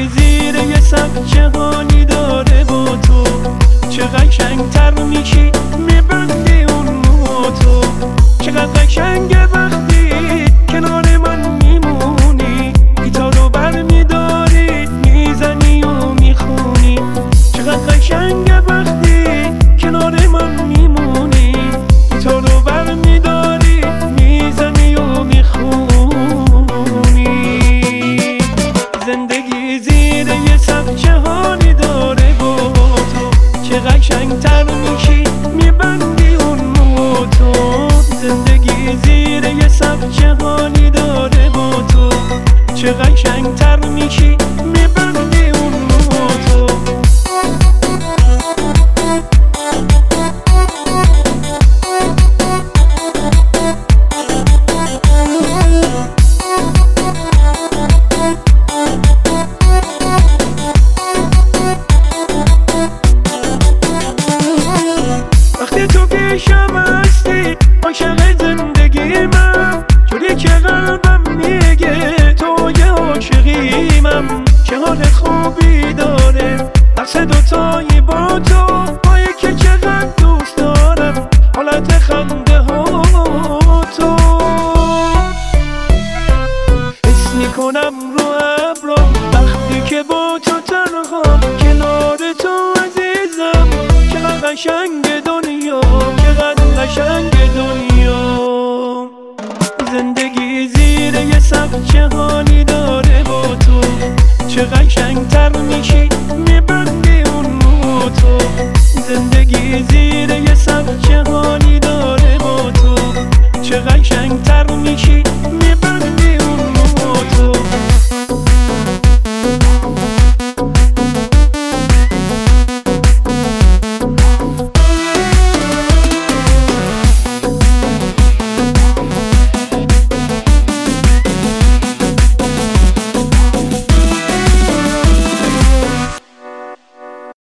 زندگی زیر یه سقف جهانی داره با تو، چه قشنگ‌تر میشی میبندی اون موتو. چقدر قشنگه وقتی کنار من میمونی، گیتارو برمیداری میزنی و میخونی. چقدر قشنگه وقتی کنار من میمونی، گیتارو برمیداری میزنی و میخونی. زندگی زیر یه سقف جهانی داره با تو، چه قشنگ‌تر میشی میبندی اون موتو. زندگی زیر یه سقف جهانی داره با تو، چه قشنگ‌تر میشی میبندی اون موتو. وقتی تو پیشم هستی عاشق زندگی من، جوری که قلبم میگه تو یه عاشقیمم. چه حال خوبی داره رقص دوتایی با تو، بایی که چقدر دوست دارم حالت خنده ها تو. حس میکنم رو ابرام وقتی که با تو تنهام، کنار تو عزیزم. چقدر قشنگ دنیا، چقدر قشنگ دنیا. زندگی زیر یه سقف جهانی داره با تو، چه قشنگ‌تر میشی میبندی اون موتو. زندگی زیر یه سقف جهانی داره با تو، چه قشنگ‌تر میشی